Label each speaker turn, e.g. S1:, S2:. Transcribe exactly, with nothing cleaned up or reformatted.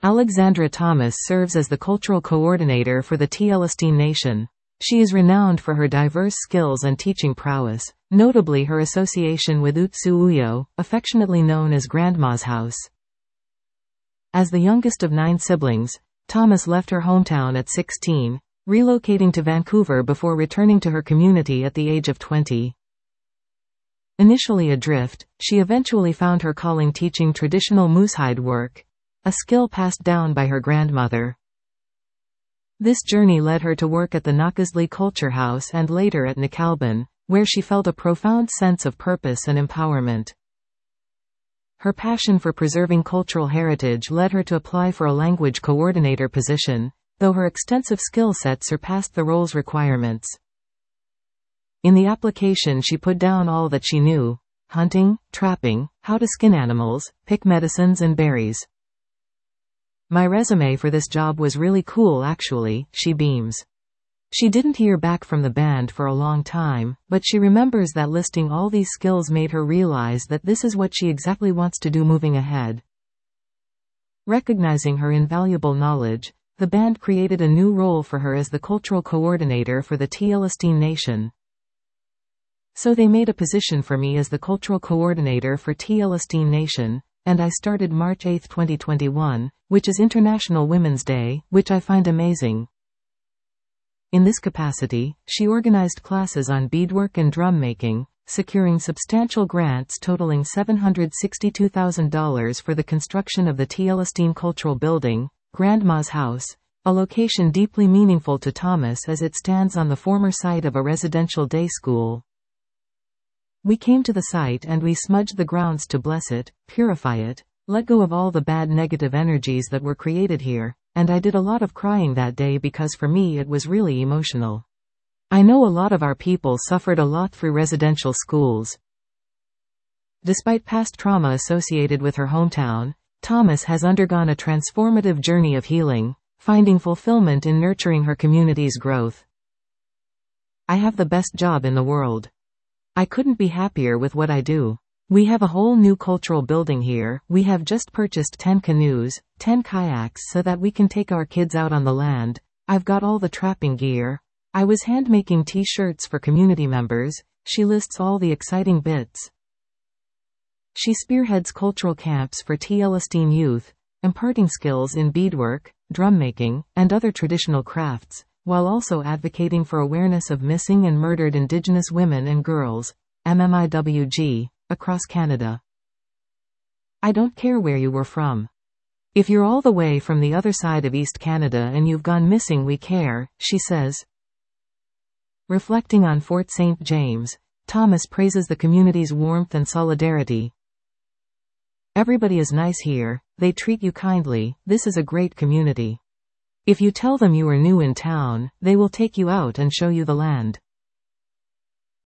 S1: Alexandra Thomas serves as the cultural coordinator for the Tjelestine Nation. She is renowned for her diverse skills and teaching prowess, notably her association with Utsu Uyo, affectionately known as Grandma's House. As the youngest of nine siblings, Thomas left her hometown at sixteen, relocating to Vancouver before returning to her community at the age of twenty. Initially adrift, she eventually found her calling teaching traditional moosehide work, a skill passed down by her grandmother. This journey led her to work at the Nakasley Culture House and later at Nakalban, where she felt a profound sense of purpose and empowerment. Her passion for preserving cultural heritage led her to apply for a language coordinator position, though her extensive skill set surpassed the role's requirements. In the application she put down all that she knew: hunting, trapping, how to skin animals, pick medicines and berries. "My resume for this job was really cool actually," she beams. She didn't hear back from the band for a long time, but she remembers that listing all these skills made her realize that this is what she exactly wants to do moving ahead. Recognizing her invaluable knowledge, the band created a new role for her as the cultural coordinator for the Tjelestine Nation. So they made a position for me as the cultural coordinator for Tjelestine Nation, and I started March eighth twenty twenty-one, which is International Women's Day, which I find amazing. In this capacity, she organized classes on beadwork and drum making, securing substantial grants totaling seven hundred sixty-two thousand dollars for the construction of the Tjelestine Cultural Building, Grandma's House, a location deeply meaningful to Thomas as it stands on the former site of a residential day school. "We came to the site and we smudged the grounds to bless it, purify it, let go of all the bad negative energies that were created here, and I did a lot of crying that day because for me it was really emotional. I know a lot of our people suffered a lot through residential schools." Despite past trauma associated with her hometown, Thomas has undergone a transformative journey of healing, finding fulfillment in nurturing her community's growth. "I have the best job in the world. I couldn't be happier with what I do. We have a whole new cultural building here. We have just purchased ten canoes, ten kayaks so that we can take our kids out on the land. I've got all the trapping gear. I was hand-making t-shirts for community members." She lists all the exciting bits. She spearheads cultural camps for Tjelestine youth, imparting skills in beadwork, drum making, and other traditional crafts, while also advocating for awareness of missing and murdered Indigenous women and girls, M M I W G, across Canada. "I don't care where you were from. If you're all the way from the other side of East Canada and you've gone missing, we care," she says. Reflecting on Fort Saint James, Thomas praises the community's warmth and solidarity. "Everybody is nice here, they treat you kindly, this is a great community. If you tell them you are new in town, they will take you out and show you the land.